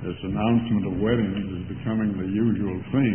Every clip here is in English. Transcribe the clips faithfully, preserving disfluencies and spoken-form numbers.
this announcement of weddings is becoming the usual thing.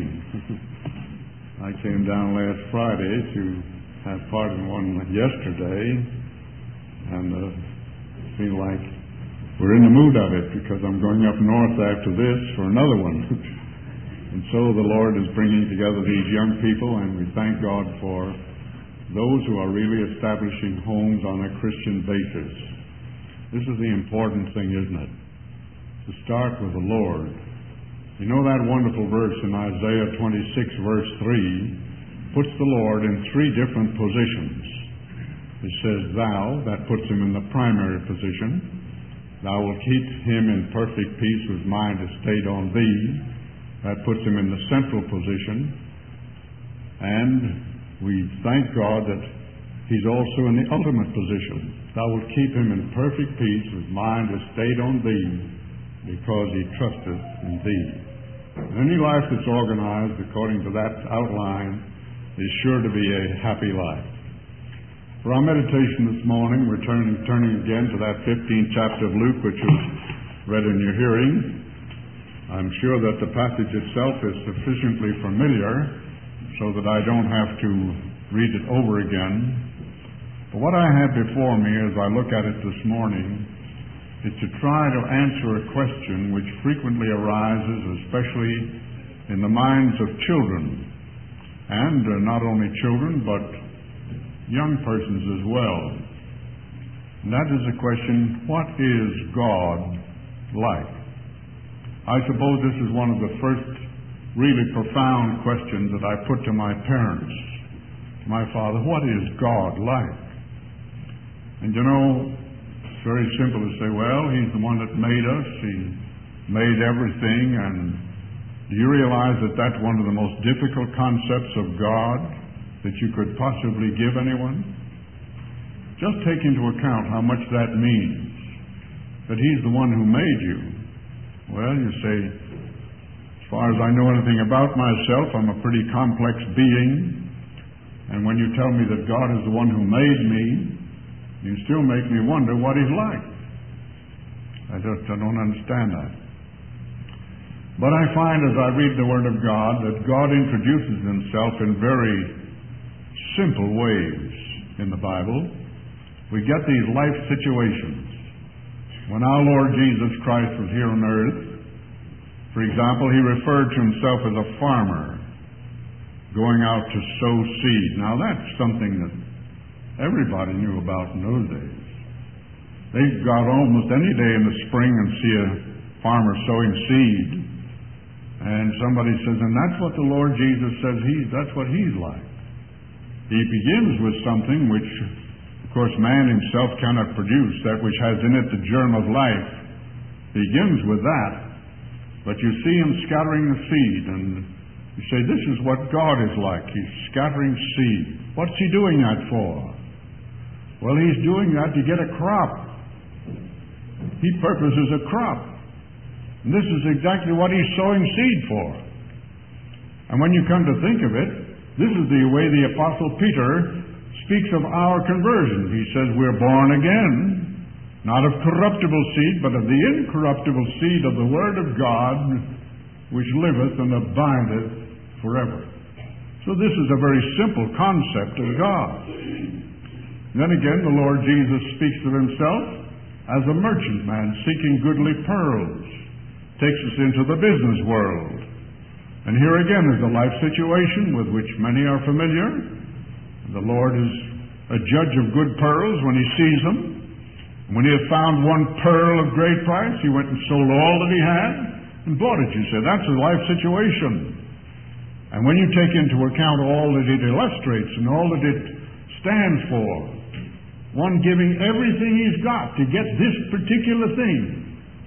I came down last Friday to have part in one yesterday, and uh, feel like we're in the mood of it because I'm going up north after this for another one. And so the Lord is bringing together these young people, and we thank God for those who are really establishing homes on a Christian basis. This is the important thing, isn't it? To start with the Lord. You know that wonderful verse in Isaiah twenty-six, verse three, puts the Lord in three different positions. It says, thou, that puts him in the primary position. Thou wilt keep him in perfect peace whose mind is stayed on thee. That puts him in the central position. And we thank God that he's also in the ultimate position. Thou wilt keep him in perfect peace whose mind is stayed on thee, because he trusteth in thee. Any life that's organized according to that outline is sure to be a happy life. For our meditation this morning, we're turning, turning again to that fifteenth chapter of Luke, which was read in your hearing. I'm sure that the passage itself is sufficiently familiar so that I don't have to read it over again. But what I have before me as I look at it this morning is to try to answer a question which frequently arises, especially in the minds of children, and uh, not only children, but young persons as well. And that is the question, what is God like? I suppose this is one of the first really profound questions that I put to my parents, to my father. What is God like? And you know, it's very simple to say, well, he's the one that made us. He made everything. And do you realize that that's one of the most difficult concepts of God that you could possibly give anyone? Just take into account how much that means, that he's the one who made you. Well, you say, as far as I know anything about myself, I'm a pretty complex being. And when you tell me that God is the one who made me, you still make me wonder what he's like. I just I don't understand that. But I find as I read the Word of God that God introduces himself in very simple ways in the Bible. We get these life situations. When our Lord Jesus Christ was here on earth, for example, he referred to himself as a farmer going out to sow seed. Now that's something that everybody knew about in those days. They go out almost any day in the spring and see a farmer sowing seed. And somebody says, and that's what the Lord Jesus says, he's, that's what he's like. He begins with something which, of course, man himself cannot produce, that which has in it the germ of life. He begins with that. But you see him scattering the seed, and you say, this is what God is like. He's scattering seed. What's he doing that for? Well, he's doing that to get a crop. He purposes a crop. And this is exactly what he's sowing seed for. And when you come to think of it, this is the way the Apostle Peter speaks of our conversion. He says we're born again, not of corruptible seed, but of the incorruptible seed of the Word of God, which liveth and abideth forever. So this is a very simple concept of God. Then again, the Lord Jesus speaks of himself as a merchantman seeking goodly pearls. Takes us into the business world. And here again is a life situation with which many are familiar. The Lord is a judge of good pearls when he sees them. And when he had found one pearl of great price, he went and sold all that he had and bought it. You say, that's a life situation. And when you take into account all that it illustrates and all that it stands for, one giving everything he's got to get this particular thing.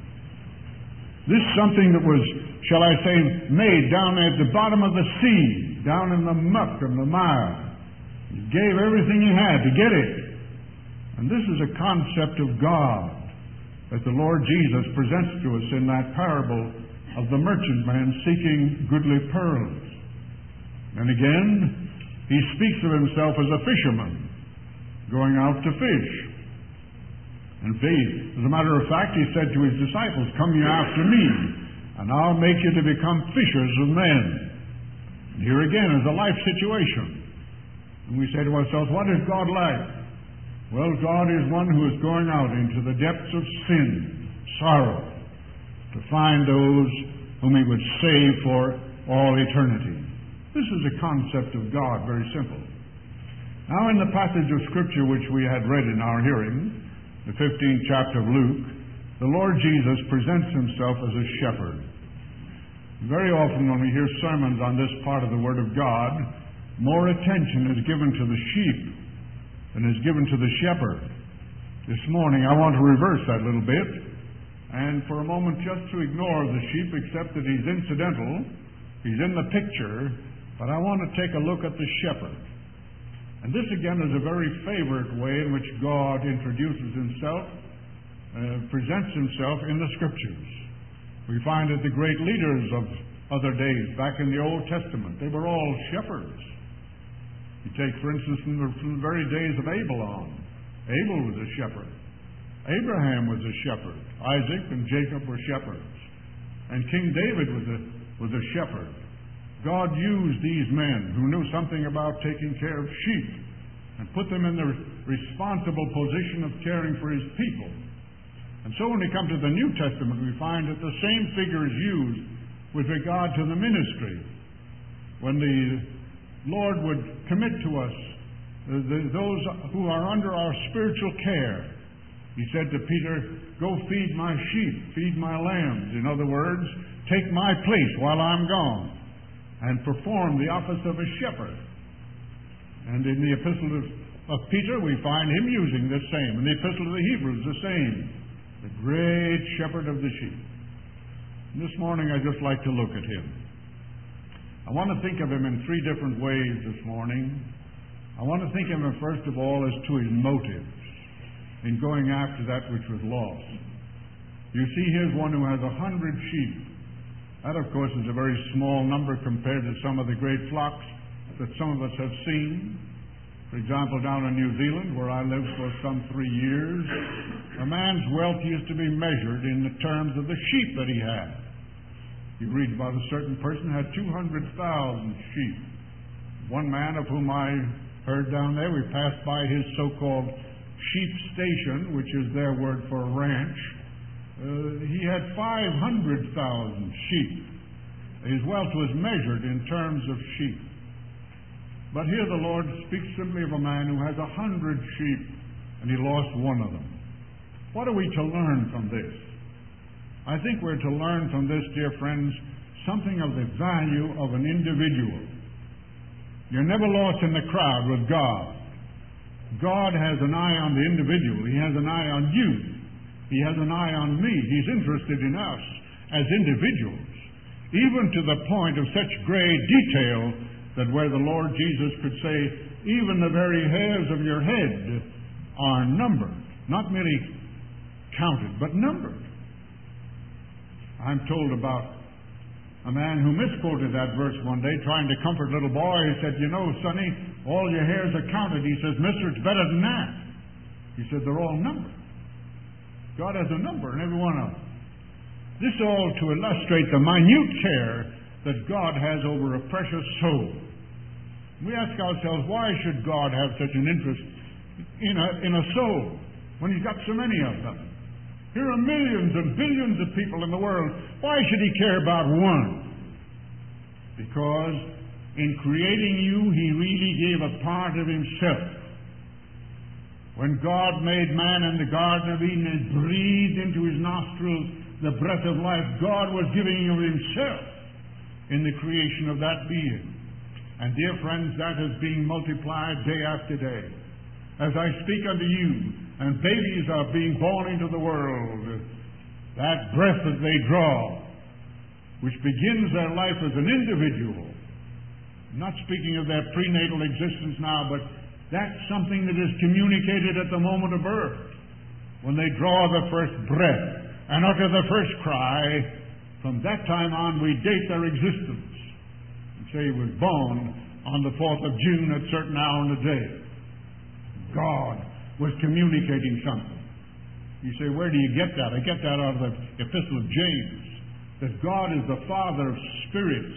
This something that was, shall I say, made down at the bottom of the sea, down in the muck and the mire. He gave everything he had to get it. And this is a concept of God that the Lord Jesus presents to us in that parable of the merchantman seeking goodly pearls. And again, he speaks of himself as a fisherman going out to fish. And faith, as a matter of fact, he said to his disciples, come ye after me, and I'll make you to become fishers of men. And here again is a life situation. And we say to ourselves, what is God like? Well, God is one who is going out into the depths of sin, sorrow, to find those whom He would save for all eternity. This is a concept of God, very simple. Now, in the passage of Scripture which we had read in our hearing, the fifteenth chapter of Luke, the Lord Jesus presents Himself as a shepherd. Very often when we hear sermons on this part of the Word of God, more attention is given to the sheep than is given to the shepherd. This morning I want to reverse that a little bit, and for a moment just to ignore the sheep, except that He's incidental, He's in the picture, but I want to take a look at the shepherd. And this again is a very favorite way in which God introduces Himself, uh, presents Himself in the Scriptures. We find that the great leaders of other days, back in the Old Testament, they were all shepherds. You take, for instance, from the, from the very days of Abel on. Abel was a shepherd. Abraham was a shepherd. Isaac and Jacob were shepherds. And King David was a, was a shepherd. God used these men who knew something about taking care of sheep and put them in the responsible position of caring for His people. And so when we come to the New Testament, we find that the same figure is used with regard to the ministry. When the Lord would commit to us uh, the, those who are under our spiritual care, He said to Peter, go feed my sheep, feed my lambs. In other words, take my place while I'm gone, and perform the office of a shepherd. And in the epistle of, of Peter, we find him using the same. In the epistle of the Hebrews, the same. The great shepherd of the sheep. And this morning, I'd just like to look at Him. I want to think of Him in three different ways this morning. I want to think of Him, first of all, as to His motives in going after that which was lost. You see, here's one who has a hundred sheep. That, of course, is a very small number compared to some of the great flocks that some of us have seen. For example, down in New Zealand, where I lived for some three years, a man's wealth used to be measured in the terms of the sheep that he had. You read about a certain person who had two hundred thousand sheep. One man of whom I heard down there, we passed by his so-called sheep station, which is their word for a ranch. Uh, he had five hundred thousand sheep. His wealth was measured in terms of sheep. But here the Lord speaks simply of a man who has a hundred sheep, and he lost one of them. What are we to learn from this? I think we're to learn from this, dear friends, something of the value of an individual. You're never lost in the crowd with God. God has an eye on the individual. He has an eye on you. He has an eye on me. He's interested in us as individuals, even to the point of such great detail that where the Lord Jesus could say, even the very hairs of your head are numbered, not merely counted, but numbered. I'm told about a man who misquoted that verse one day, trying to comfort a little boy. He said, you know, sonny, all your hairs are counted. He says, mister, it's better than that. He said, they're all numbered. God has a number in every one of them. This all to illustrate the minute care that God has over a precious soul. We ask ourselves, why should God have such an interest in a, in a soul when He's got so many of them? Here are millions and billions of people in the world. Why should He care about one? Because in creating you, He really gave a part of Himself. When God made man in the Garden of Eden and breathed into his nostrils the breath of life, God was giving of Himself in the creation of that being. And dear friends, that is being multiplied day after day. As I speak unto you, and babies are being born into the world, that breath that they draw, which begins their life as an individual, I'm not speaking of their prenatal existence now, but that's something that is communicated at the moment of birth. When they draw the first breath and utter the first cry, from that time on we date their existence. And say he was born on the fourth of June at a certain hour in the day. God was communicating something. You say, where do you get that? I get that out of the Epistle of James. that God is the Father of spirits.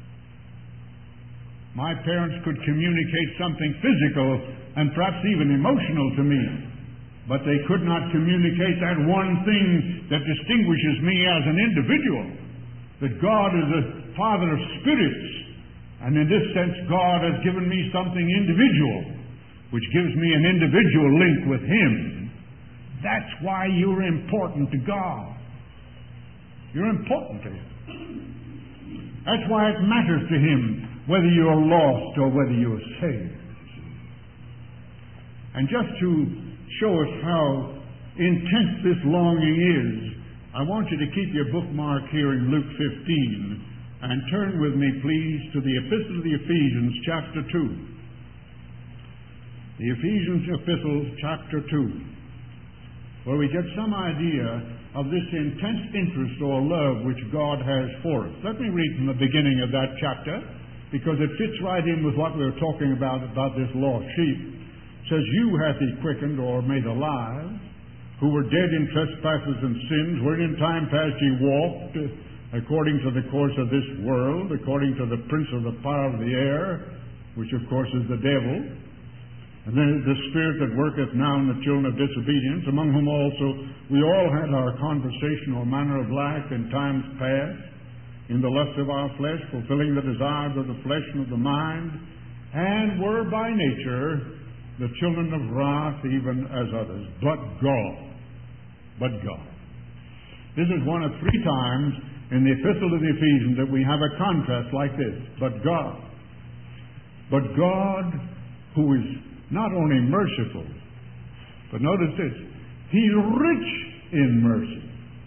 My parents could communicate something physical and perhaps even emotional to me, but they could not communicate that one thing that distinguishes me as an individual, that God is the Father of spirits, and in this sense God has given me something individual, which gives me an individual link with Him. That's why you're important to God. You're important to Him. That's why it matters to Him whether you're lost or whether you're saved. And just to show us how intense this longing is, I want you to keep your bookmark here in Luke fifteen and turn with me, please, to the Epistle of the Ephesians, chapter two. The Ephesians Epistle, chapter two, where we get some idea of this intense interest or love which God has for us. Let me read from the beginning of that chapter, because it fits right in with what we were talking about, about this lost sheep. It says, "You hath He quickened or made alive, who were dead in trespasses and sins, wherein in time past ye walked, according to the course of this world, according to the prince of the power of the air," which of course is the devil. "And then the spirit that worketh now in the children of disobedience, among whom also we all had our conversation or manner of life in times past, in the lust of our flesh, fulfilling the desires of the flesh and of the mind, and were by nature the children of wrath, even as others. But God, but God." This is one of three times in the Epistle to the Ephesians that we have a contrast like this. But God. But God, who is not only merciful, but notice this, He's rich in mercy.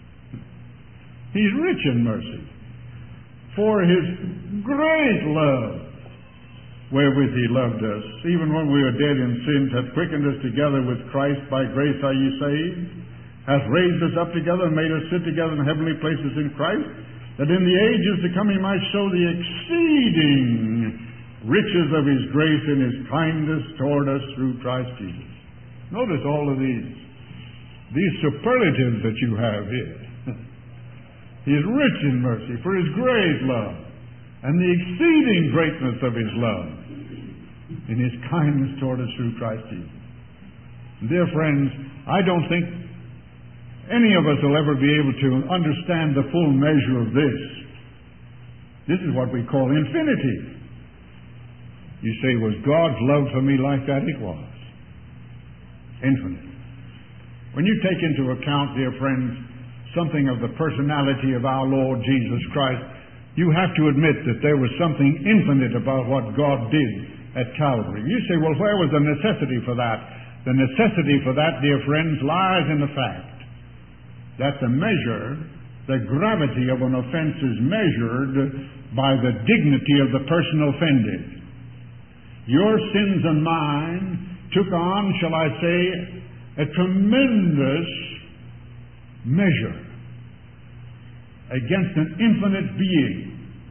He's rich in mercy. For His great love, wherewith He loved us, even when we were dead in sins, hath quickened us together with Christ. By grace are ye saved, hath raised us up together and made us sit together in heavenly places in Christ, that in the ages to come He might show the exceeding riches of His grace and His kindness toward us through Christ Jesus. Notice all of these, these superlatives that you have here. He is rich in mercy, for His great love, and the exceeding greatness of His love, in His kindness toward us through Christ Jesus. Dear friends, I don't think any of us will ever be able to understand the full measure of this. This is what we call infinity. You say, was God's love for me like that? It was. Infinite. When you take into account, dear friends, something of the personality of our Lord Jesus Christ, you have to admit that there was something infinite about what God did at Calvary. You say, well, where was the necessity for that? The necessity for that, dear friends, lies in the fact that the measure, the gravity of an offense is measured by the dignity of the person offended. Your sins and mine took on, shall I say, a tremendous measure against an infinite being.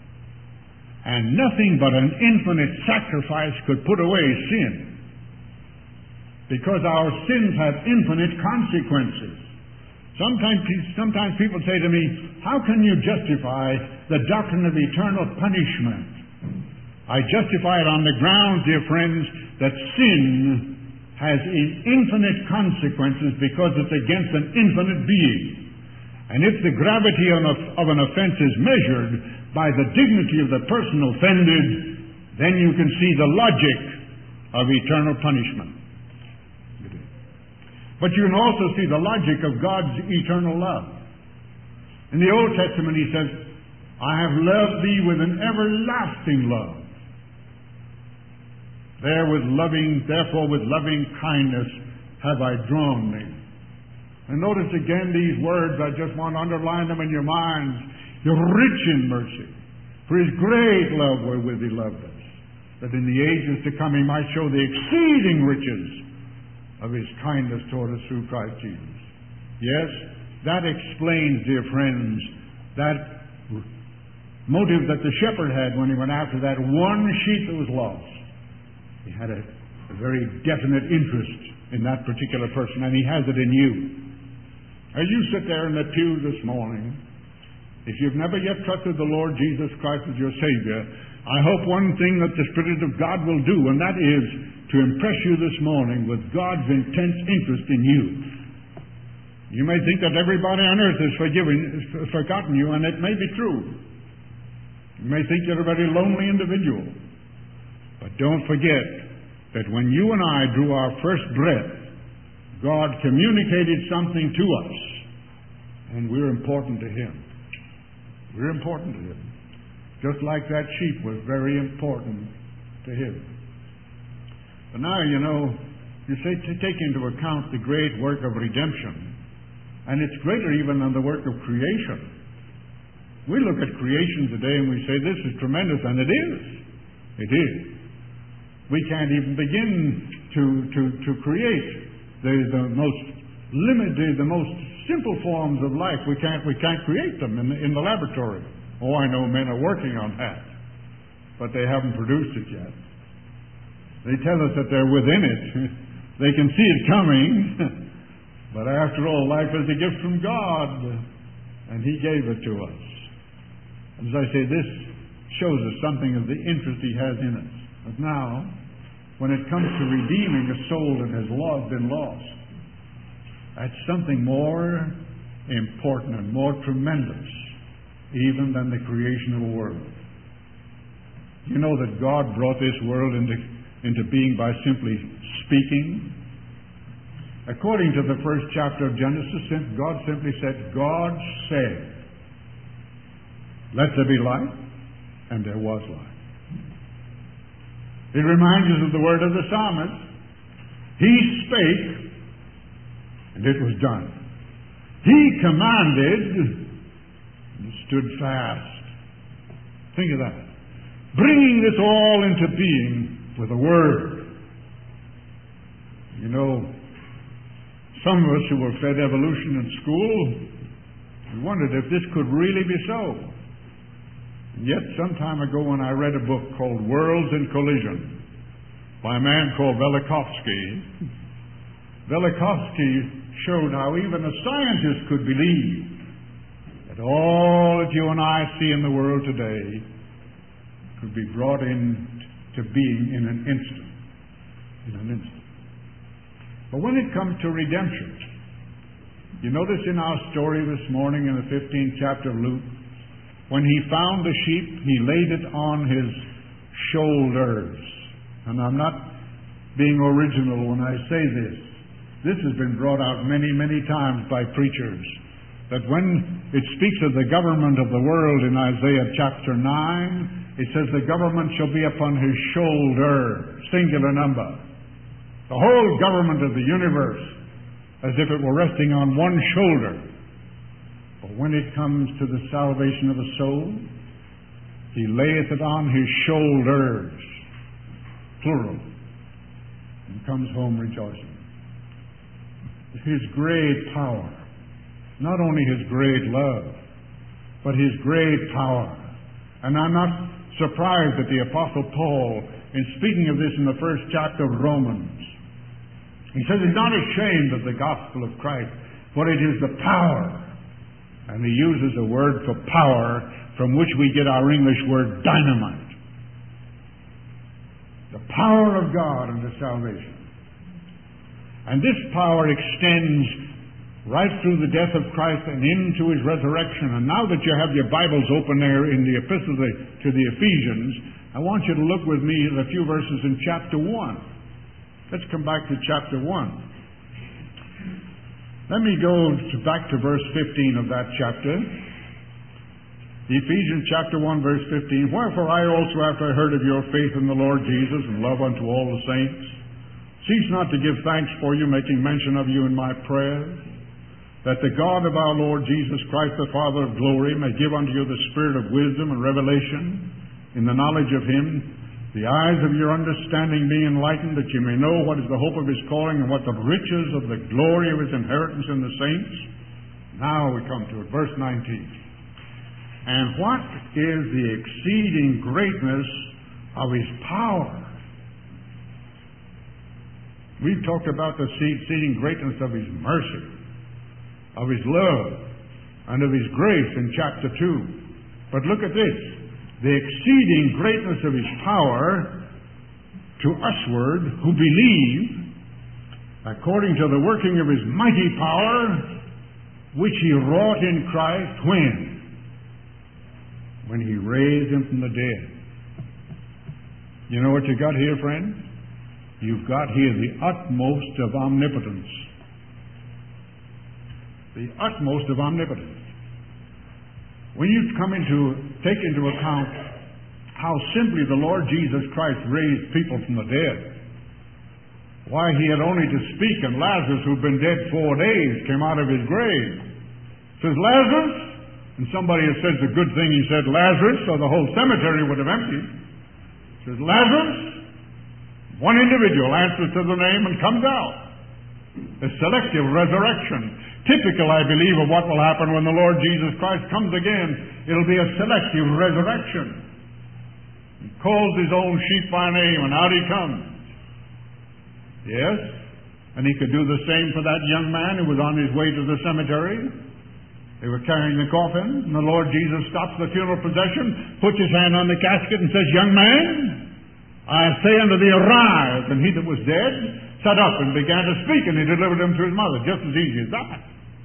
And nothing but an infinite sacrifice could put away sin, because our sins have infinite consequences. Sometimes, sometimes people say to me, how can you justify the doctrine of eternal punishment? I justify it on the grounds, dear friends, that sin has infinite consequences because it's against an infinite being. And if the gravity of an offense is measured by the dignity of the person offended, then you can see the logic of eternal punishment. But you can also see the logic of God's eternal love. In the Old Testament He says, I have loved thee with an everlasting love. There with loving, therefore with loving kindness have I drawn thee. And notice again these words, I just want to underline them in your minds. You're rich in mercy, for His great love wherewith He loved us, that in the ages to come He might show the exceeding riches of His kindness toward us through Christ Jesus. Yes, that explains, dear friends, that motive that the shepherd had when he went after that one sheep that was lost. He had a, a very definite interest in that particular person, and He has it in you. As you sit there in the pew this morning, If you've never yet trusted the Lord Jesus Christ as your Savior, I hope one thing that the Spirit of God will do, and that is to impress you this morning with God's intense interest in you. You may think that everybody on earth is forgiven, has forgotten you, and it may be true. You may think you're a very lonely individual. But don't forget that when you and I drew our first breath, God communicated something to us, and we're important to Him. We're important to Him. Just like that sheep was very important to Him. But now, you know, you say to take into account the great work of redemption, and it's greater even than the work of creation. We look at creation today and we say, this is tremendous, and it is. It is. We can't even begin to, to, to create the, the most limited, the most simple forms of life. We can't, we can't create them in the, in the laboratory. Oh, I know men are working on that, but they haven't produced it yet. They tell us that they're within it. They can see it coming. But after all, life is a gift from God, and He gave it to us. As I say, this shows us something of the interest He has in us. But now, when it comes to redeeming a soul that has lost, been lost, that's something more important and more tremendous even than the creation of a world. You know that God brought this world into, into being by simply speaking. According to the first chapter of Genesis, God simply said, God said, let there be light, and there was light. It reminds us of the word of the psalmist. He spake, and it was done. He commanded, and it stood fast. Think of that. Bringing this all into being with a word. You know, some of us who were fed evolution in school, we wondered if this could really be so. And yet, some time ago when I read a book called Worlds in Collision by a man called Velikovsky, Velikovsky showed how even a scientist could believe that all that you and I see in the world today could be brought into being in an instant. In an instant. But when it comes to redemption, you notice in our story this morning in the fifteenth chapter of Luke, when he found the sheep, he laid it on his shoulders. And I'm not being original when I say this. This has been brought out many, many times by preachers. That when it speaks of the government of the world in Isaiah chapter nine, it says the government shall be upon his shoulder, singular number. The whole government of the universe, as if it were resting on one shoulder. But when it comes to the salvation of a soul, he layeth it on his shoulders, plural, and comes home rejoicing. His great power, not only his great love, but his great power. And I'm not surprised that the Apostle Paul, in speaking of this in the first chapter of Romans, he says he's not ashamed of the gospel of Christ, for it is the power. And he uses a word for power from which we get our English word dynamite. The power of God unto salvation. And this power extends right through the death of Christ and into His resurrection. And now that you have your Bibles open there in the epistle to the Ephesians, I want you to look with me at a few verses in chapter one. Let's come back to chapter one. Let me go to back to verse fifteen of that chapter. Ephesians chapter one, verse fifteen. Wherefore I also, after I heard of your faith in the Lord Jesus and love unto all the saints, cease not to give thanks for you, making mention of you in my prayers, that the God of our Lord Jesus Christ, the Father of glory, may give unto you the spirit of wisdom and revelation in the knowledge of Him, the eyes of your understanding being enlightened, that you may know what is the hope of His calling and what the riches of the glory of His inheritance in the saints. Now we come to it, verse nineteen. And what is the exceeding greatness of His power? We've talked about the exceeding greatness of His mercy, of His love, and of His grace in chapter two. But look at this. The exceeding greatness of His power to usward who believe, according to the working of His mighty power, which He wrought in Christ when? When He raised Him from the dead. You know what you got here, friends? You've got here the utmost of omnipotence. The utmost of omnipotence. When you come into, take into account how simply the Lord Jesus Christ raised people from the dead. Why, He had only to speak, and Lazarus, who'd been dead four days, came out of his grave. Says, Lazarus? And somebody has said the good thing, he said, Lazarus, so the whole cemetery would have emptied. Says, Lazarus? One individual answers to the name and comes out. A selective resurrection. Typical, I believe, of what will happen when the Lord Jesus Christ comes again. It'll be a selective resurrection. He calls His own sheep by name, and out He comes. Yes? And He could do the same for that young man who was on his way to the cemetery. They were carrying the coffin, and the Lord Jesus stops the funeral procession, puts His hand on the casket, and says, Young man, I say unto thee, arise. And he that was dead sat up and began to speak, and He delivered him to his mother, just as easy as that.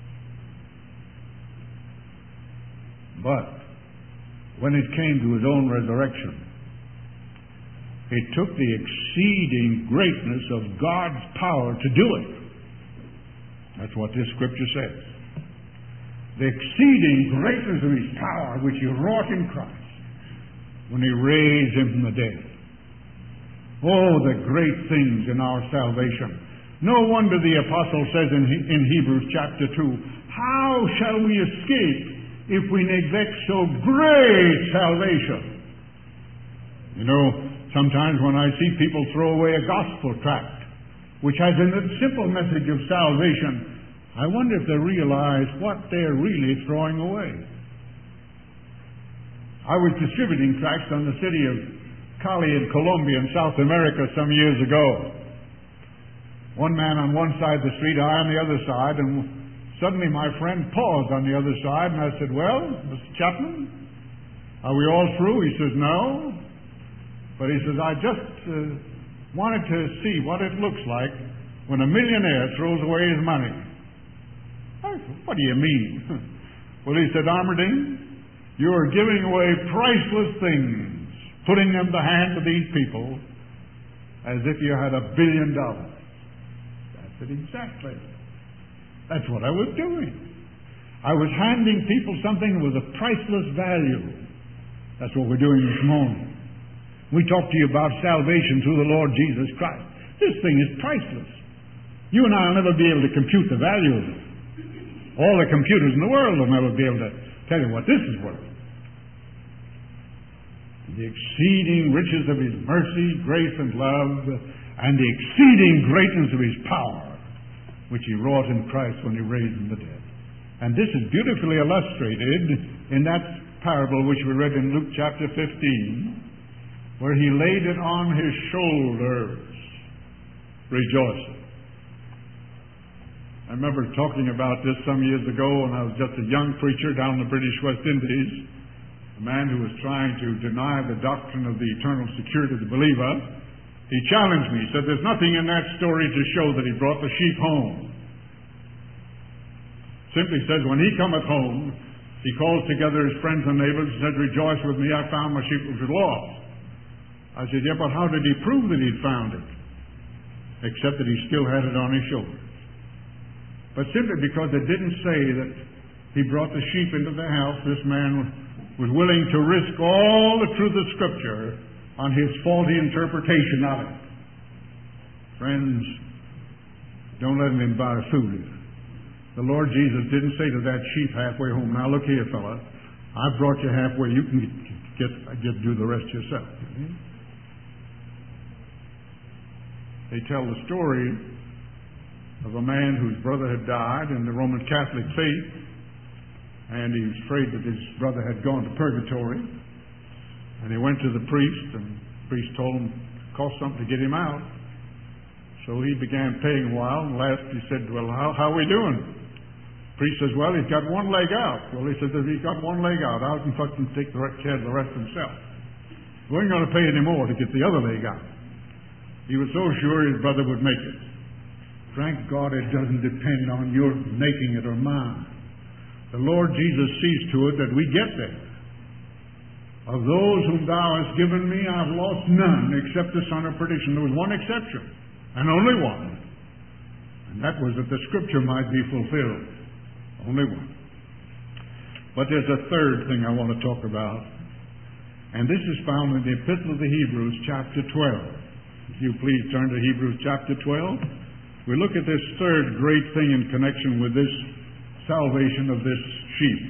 But when it came to His own resurrection, it took the exceeding greatness of God's power to do it. That's what this scripture says. The exceeding greatness of His power which He wrought in Christ when He raised Him from the dead. Oh, the great things in our salvation. No wonder the apostle says in, in Hebrews chapter two, how shall we escape if we neglect so great salvation? You know, sometimes when I see people throw away a gospel tract, which has a simple message of salvation, I wonder if they realize what they're really throwing away. I was distributing tracts on the city of Cali in Colombia in South America some years ago. One man on one side of the street, I on the other side, and suddenly my friend paused on the other side, and I said, well, Mister Chapman, are we all through? He says, no. But he says, I just uh, wanted to see what it looks like when a millionaire throws away his money. I said, what do you mean? Well, he said, Armerding, you are giving away priceless things, putting them in the hands of these people as if you had a billion dollars. That's it exactly. That's what I was doing. I was handing people something with a priceless value. That's what we're doing this morning. We talk to you about salvation through the Lord Jesus Christ. This thing is priceless. You and I will never be able to compute the value of it. All the computers in the world will never be able to tell you what this is worth. The exceeding riches of His mercy, grace, and love, and the exceeding greatness of His power, which He wrought in Christ when He raised from the dead. And this is beautifully illustrated in that parable which we read in Luke chapter fifteen, where He laid it on His shoulders, rejoicing. I remember talking about this some years ago when I was just a young preacher down in the British West Indies. A man who was trying to deny the doctrine of the eternal security of the believer. He challenged me. He said, there's nothing in that story to show that he brought the sheep home. Simply says, when he cometh home, he calls together his friends and neighbors and said, rejoice with me, I found my sheep which was lost. I said, yeah, but how did he prove that he'd found it? Except that he still had it on his shoulders. But simply because it didn't say that he brought the sheep into the house, this man was willing to risk all the truth of Scripture on his faulty interpretation of it. Friends, don't let him buy food. The Lord Jesus didn't say to that sheep halfway home, now look here, fella, I've brought you halfway, you can get, get do the rest yourself. They tell the story of a man whose brother had died in the Roman Catholic faith, and he was afraid that his brother had gone to purgatory. And he went to the priest, and the priest told him it cost something to get him out. So he began paying a while, and last he said, well, how, how are we doing? The priest says, well, he's got one leg out. Well, he says, if he's got one leg out, out and fucking take the rest, care of the rest himself. We ain't going to pay any more to get the other leg out. He was so sure his brother would make it. Thank God it doesn't depend on your making it or mine. The Lord Jesus sees to it that we get there. Of those whom thou hast given me, I have lost none except the son of perdition. There was one exception, and only one. And that was that the Scripture might be fulfilled. Only one. But there's a third thing I want to talk about. And this is found in the Epistle of the Hebrews, chapter twelve. If you please turn to Hebrews chapter twelve. We look at this third great thing in connection with this salvation of this sheep.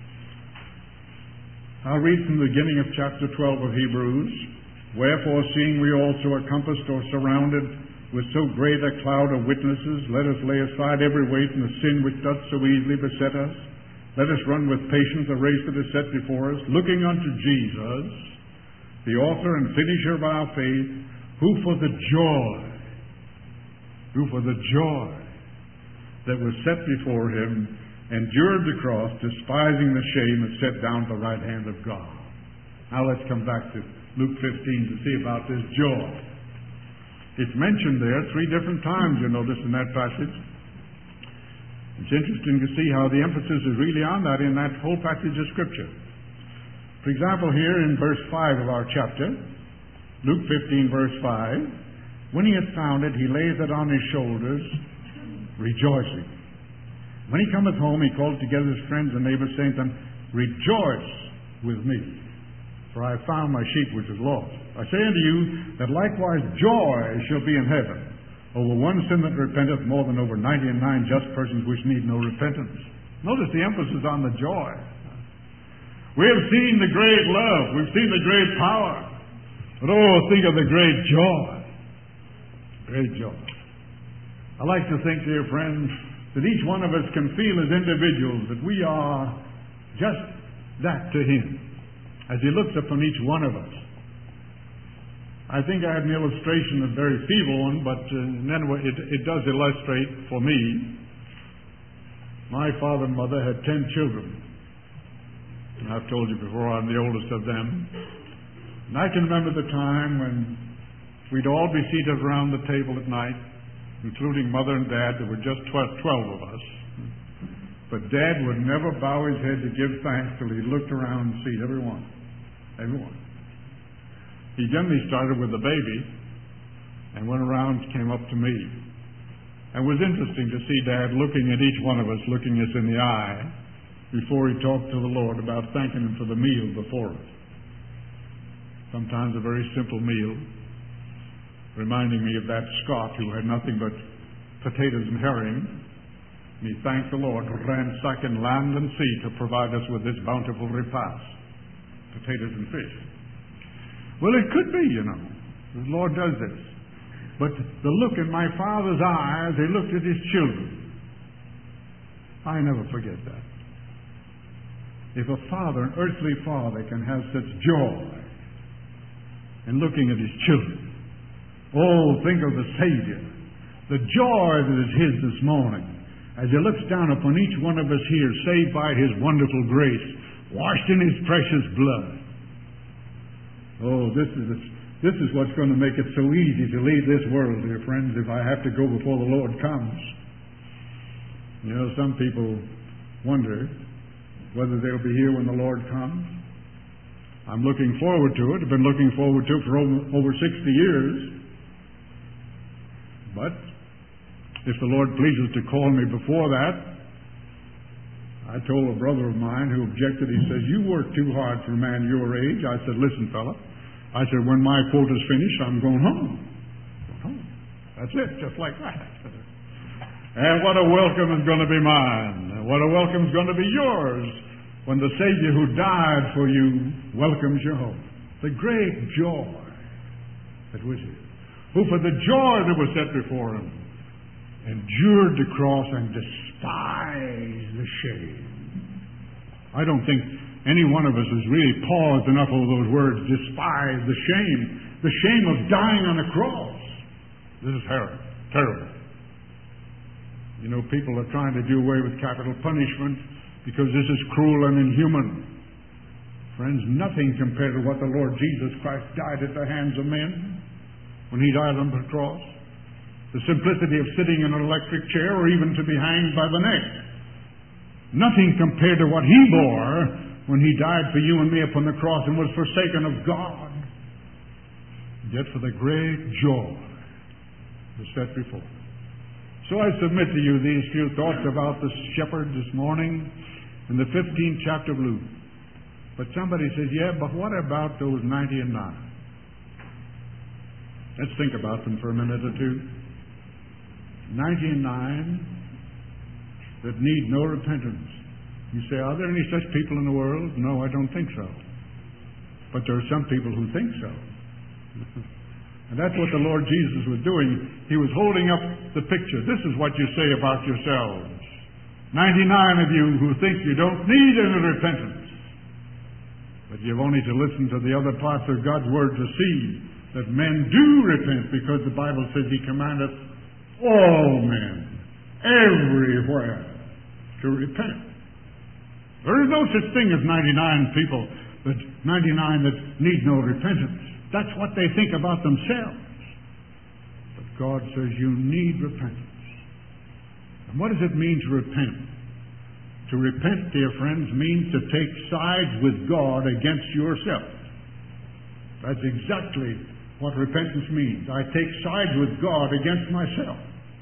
I'll read from the beginning of chapter twelve of Hebrews. Wherefore, seeing we also are compassed or surrounded with so great a cloud of witnesses, let us lay aside every weight and the sin which doth so easily beset us. Let us run with patience the race that is set before us, looking unto Jesus, the author and finisher of our faith, who for the joy, who for the joy that was set before him, endured the cross, despising the shame, and sat down at the right hand of God. Now let's come back to Luke fifteen to see about this joy. It's mentioned there three different times, you notice, in that passage. It's interesting to see how the emphasis is really on that in that whole passage of Scripture. For example, here in verse five of our chapter, Luke fifteen, verse five, when he had found it, he lays it on his shoulders, rejoicing. When he cometh home, he called together his friends and neighbors, saying to them, rejoice with me, for I have found my sheep which is lost. I say unto you that likewise joy shall be in heaven over one sin that repenteth more than over ninety and nine just persons which need no repentance. Notice the emphasis on the joy. We have seen the great love. We've seen the great power. But oh, think of the great joy. Great joy. I like to think, dear friends, that each one of us can feel as individuals that we are just that to Him as He looks upon each one of us. I think I had an illustration, a very feeble one, but uh, anyway, it, it does illustrate for me. My father and mother had ten children. And I've told you before, I'm the oldest of them. And I can remember the time when we'd all be seated around the table at night, including Mother and Dad. There were just twelve of us. But Dad would never bow his head to give thanks till he looked around and see everyone. Everyone. He generally started with the baby and went around and came up to me. And it was interesting to see Dad looking at each one of us, looking us in the eye before he talked to the Lord about thanking Him for the meal before us. Sometimes a very simple meal, reminding me of that Scot who had nothing but potatoes and herring. And he thanked the Lord for ransacking land and sea to provide us with this bountiful repast, potatoes and fish. Well, it could be, you know. The Lord does this. But the look in my father's eye as he looked at his children, I never forget that. If a father, an earthly father, can have such joy in looking at his children, oh, think of the Savior, the joy that is His this morning, as He looks down upon each one of us here, saved by His wonderful grace, washed in His precious blood. Oh, this is a, this is what's going to make it so easy to leave this world, dear friends, if I have to go before the Lord comes. You know, some people wonder whether they'll be here when the Lord comes. I'm looking forward to it. I've been looking forward to it for over, over sixty years. But if the Lord pleases to call me before that, I told a brother of mine who objected, he says, you work too hard for a man your age. I said, listen, fella, I said, when my quota's finished, I'm going home. Going home. That's it, just like that. And what a welcome is going to be mine. What a welcome is going to be yours when the Savior who died for you welcomes you home. The great joy that was His, who for the joy that was set before Him endured the cross and despised the shame. I don't think any one of us has really paused enough over those words, despise the shame. The shame of dying on a cross. This is terrible. Terrible. You know, people are trying to do away with capital punishment because this is cruel and inhuman. Friends, nothing compared to what the Lord Jesus Christ died at the hands of men when He died on the cross. The simplicity of sitting in an electric chair or even to be hanged by the neck. Nothing compared to what He bore when He died for you and me upon the cross and was forsaken of God. Yet for the great joy was set before Him. So I submit to you these few thoughts about the shepherd this morning in the fifteenth chapter of Luke. But somebody says, yeah, but what about those ninety and nine? Let's think about them for a minute or two. ninety-nine that need no repentance. You say, are there any such people in the world? No, I don't think so. But there are some people who think so. And that's what the Lord Jesus was doing. He was holding up the picture. This is what you say about yourselves. ninety-nine of you who think you don't need any repentance. But you've only to listen to the other parts of God's Word to see that men do repent, because the Bible says He commandeth all men, everywhere, to repent. There is no such thing as ninety-nine people, that ninety-nine that need no repentance. That's what they think about themselves. But God says you need repentance. And what does it mean to repent? To repent, dear friends, means to take sides with God against yourself. That's exactly what repentance means. I take sides with God against myself.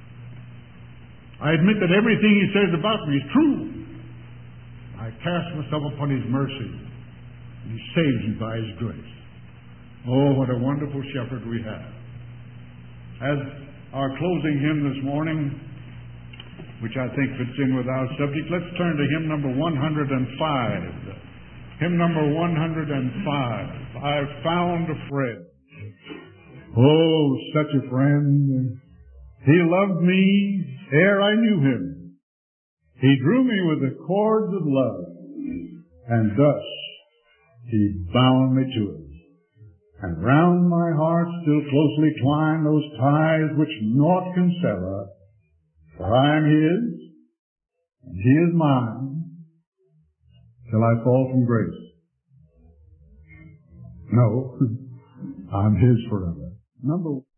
I admit that everything He says about me is true. I cast myself upon His mercy, and He saves me by His grace. Oh, what a wonderful shepherd we have. As our closing hymn this morning, which I think fits in with our subject, let's turn to hymn number one hundred five. Hymn number one hundred five. I've found a friend. Oh, such a friend. He loved me ere I knew Him. He drew me with the cords of love, and thus He bound me to Him. And round my heart still closely twine those ties which naught can sever. For I am His, and He is mine, till I fall from grace. No, I'm His forever. Number